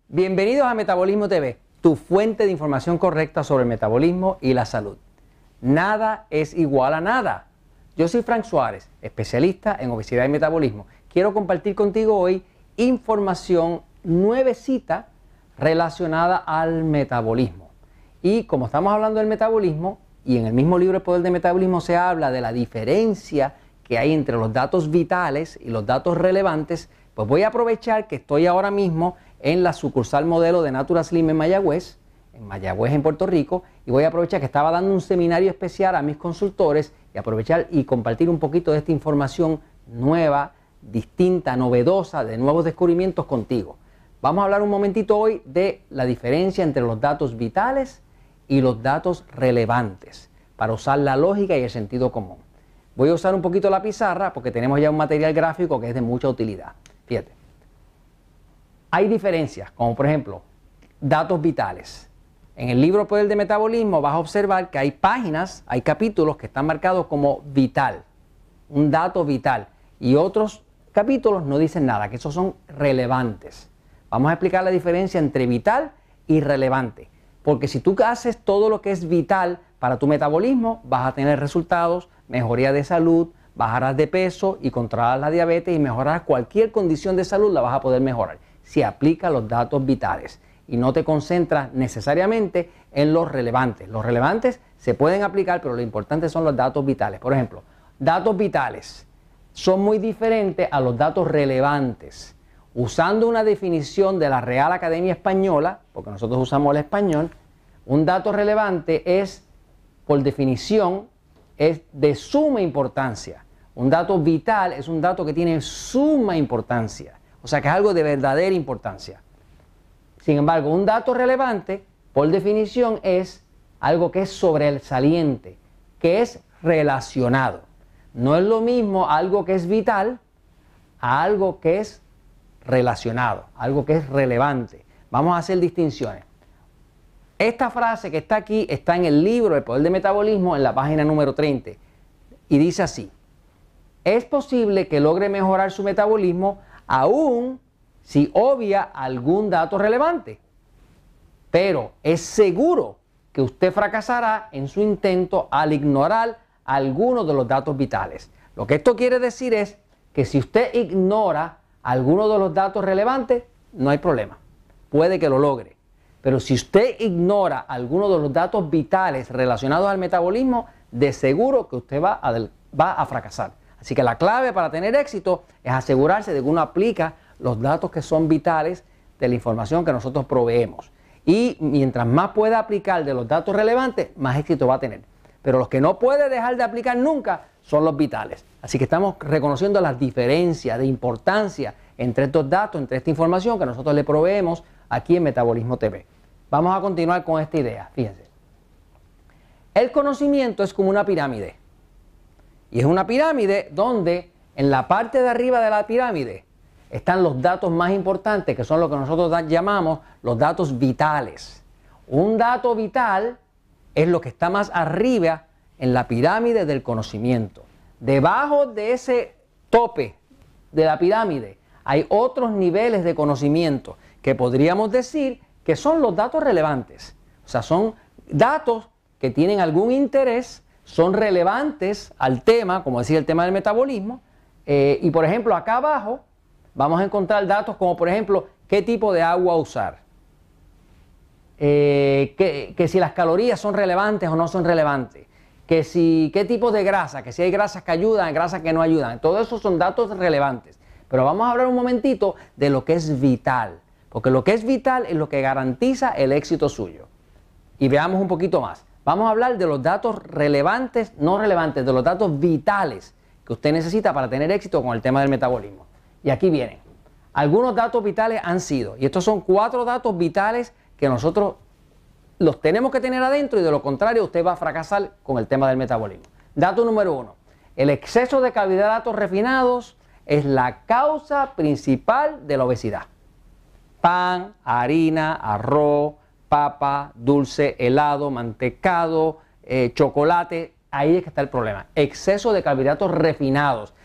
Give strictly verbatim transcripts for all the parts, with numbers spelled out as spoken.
Bienvenidos a Metabolismo T V, tu fuente de información correcta sobre el metabolismo y la salud. Nada es igual a nada. Yo soy Frank Suárez, especialista en obesidad y metabolismo. Quiero compartir contigo hoy información nuevecita relacionada al metabolismo. Y como estamos hablando del metabolismo, y en el mismo libro El Poder del Metabolismo se habla de la diferencia que hay entre los datos vitales y los datos relevantes, pues voy a aprovechar que estoy ahora mismo en la sucursal modelo de Natural Slim en Mayagüez, en Mayagüez en Puerto Rico, y voy a aprovechar que estaba dando un seminario especial a mis consultores y aprovechar y compartir un poquito de esta información nueva, distinta, novedosa, de nuevos descubrimientos contigo. Vamos a hablar un momentito hoy de la diferencia entre los datos vitales y los datos relevantes, para usar la lógica y el sentido común. Voy a usar un poquito la pizarra porque tenemos ya un material gráfico que es de mucha utilidad. Fíjate. Hay diferencias, como por ejemplo, datos vitales. En el libro Poder de Metabolismo vas a observar que hay páginas, hay capítulos que están marcados como vital, un dato vital, y otros capítulos no dicen nada, que esos son relevantes. Vamos a explicar la diferencia entre vital y relevante, porque si tú haces todo lo que es vital para tu metabolismo, vas a tener resultados, mejoría de salud, bajarás de peso y controlarás la diabetes y mejorarás cualquier condición de salud, la vas a poder mejorar si aplicas los datos vitales y no te concentras necesariamente en los relevantes. Los relevantes se pueden aplicar, pero lo importante son los datos vitales. Por ejemplo, datos vitales son muy diferentes a los datos relevantes. Usando una definición de la Real Academia Española, porque nosotros usamos el español, un dato relevante es, por definición, es de suma importancia. Un dato vital es un dato que tiene suma importancia, o sea que es algo de verdadera importancia. Sin embargo, un dato relevante, por definición, es algo que es sobresaliente, que es relacionado. No es lo mismo algo que es vital a algo que es relacionado, algo que es relevante. Vamos a hacer distinciones. Esta frase que está aquí está en el libro El Poder del Metabolismo en la página número treinta y dice así: es posible que logre mejorar su metabolismo aún si obvia algún dato relevante, pero es seguro que usted fracasará en su intento al ignorar algunos de los datos vitales. Lo que esto quiere decir es que si usted ignora algunos de los datos relevantes, no hay problema, puede que lo logre. Pero si usted ignora algunos de los datos vitales relacionados al metabolismo, de seguro que usted va a, va a fracasar. Así que la clave para tener éxito es asegurarse de que uno aplica los datos que son vitales de la información que nosotros proveemos. Y mientras más pueda aplicar de los datos relevantes, más éxito va a tener. Pero los que no puede dejar de aplicar nunca son los vitales. Así que estamos reconociendo las diferencias de importancia entre estos datos, entre esta información que nosotros le proveemos aquí en Metabolismo T V. Vamos a continuar con esta idea. Fíjense. El conocimiento es como una pirámide. Y es una pirámide donde en la parte de arriba de la pirámide están los datos más importantes, que son lo que nosotros llamamos los datos vitales. Un dato vital es lo que está más arriba en la pirámide del conocimiento. Debajo de ese tope de la pirámide hay otros niveles de conocimiento que podríamos decir que son los datos relevantes. O sea, son datos que tienen algún interés, son relevantes al tema, como decía el tema del metabolismo. Eh, y por ejemplo, acá abajo vamos a encontrar datos como por ejemplo, qué tipo de agua usar. Eh, que, que si las calorías son relevantes o no son relevantes. Que si, qué tipo de grasa, que si hay grasas que ayudan, grasas que no ayudan. Todo eso son datos relevantes. Pero vamos a hablar un momentito de lo que es vital. Porque lo que es vital es lo que garantiza el éxito suyo. Y veamos un poquito más. Vamos a hablar de los datos relevantes, no relevantes, de los datos vitales que usted necesita para tener éxito con el tema del metabolismo. Y aquí vienen. Algunos datos vitales han sido, y estos son cuatro datos vitales que nosotros los tenemos que tener adentro y de lo contrario usted va a fracasar con el tema del metabolismo. Dato número uno. El exceso de carbohidratos refinados es la causa principal de la obesidad. Pan, harina, arroz, papa, dulce, helado, mantecado, eh, chocolate, ahí es que está el problema. Exceso de carbohidratos refinados.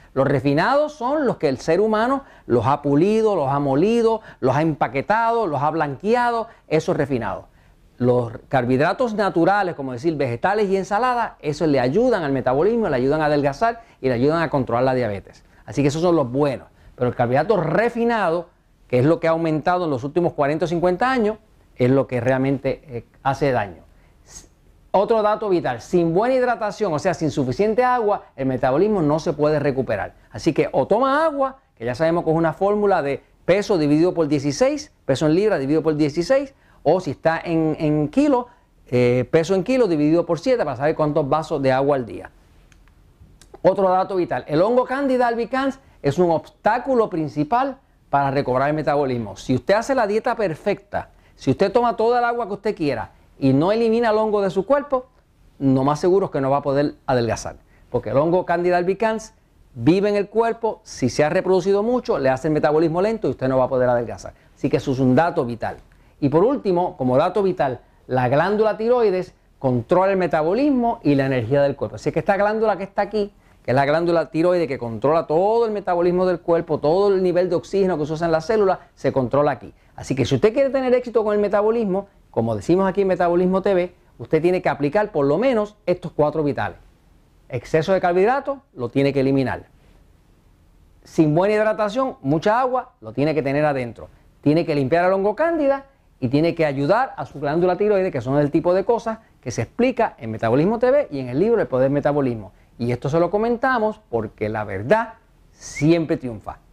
Los refinados son los que el ser humano los ha pulido, los ha molido, los ha empaquetado, los ha blanqueado, esos refinados. Los carbohidratos naturales, como decir vegetales y ensaladas, esos le ayudan al metabolismo, le ayudan a adelgazar y le ayudan a controlar la diabetes. Así que esos son los buenos. Pero el carbohidrato refinado, que es lo que ha aumentado en los últimos cuarenta o cincuenta años, es lo que realmente eh, hace daño. Otro dato vital, sin buena hidratación, o sea, sin suficiente agua, el metabolismo no se puede recuperar. Así que o toma agua, que ya sabemos que es una fórmula de peso dividido por dieciséis, peso en libra dividido por dieciséis, o si está en, en kilos, eh, peso en kilos dividido por siete para saber cuántos vasos de agua al día. Otro dato vital, el hongo Candida albicans es un obstáculo principal para recobrar el metabolismo. Si usted hace la dieta perfecta, si usted toma toda el agua que usted quiera y no elimina el hongo de su cuerpo, lo más seguro es que no va a poder adelgazar. Porque el hongo Candida albicans vive en el cuerpo, si se ha reproducido mucho, le hace el metabolismo lento y usted no va a poder adelgazar. Así que eso es un dato vital. Y por último, como dato vital, la glándula tiroides controla el metabolismo y la energía del cuerpo. Así que esta glándula que está aquí, que es la glándula tiroides que controla todo el metabolismo del cuerpo, todo el nivel de oxígeno que se usa en las células, se controla aquí. Así que si usted quiere tener éxito con el metabolismo, como decimos aquí en Metabolismo T V, usted tiene que aplicar por lo menos estos cuatro vitales. Exceso de carbohidratos, lo tiene que eliminar. Sin buena hidratación, mucha agua, lo tiene que tener adentro. Tiene que limpiar el hongo cándida y tiene que ayudar a su glándula tiroides, que son el tipo de cosas que se explica en Metabolismo T V y en el libro El Poder del Metabolismo. Y esto se lo comentamos porque la verdad siempre triunfa.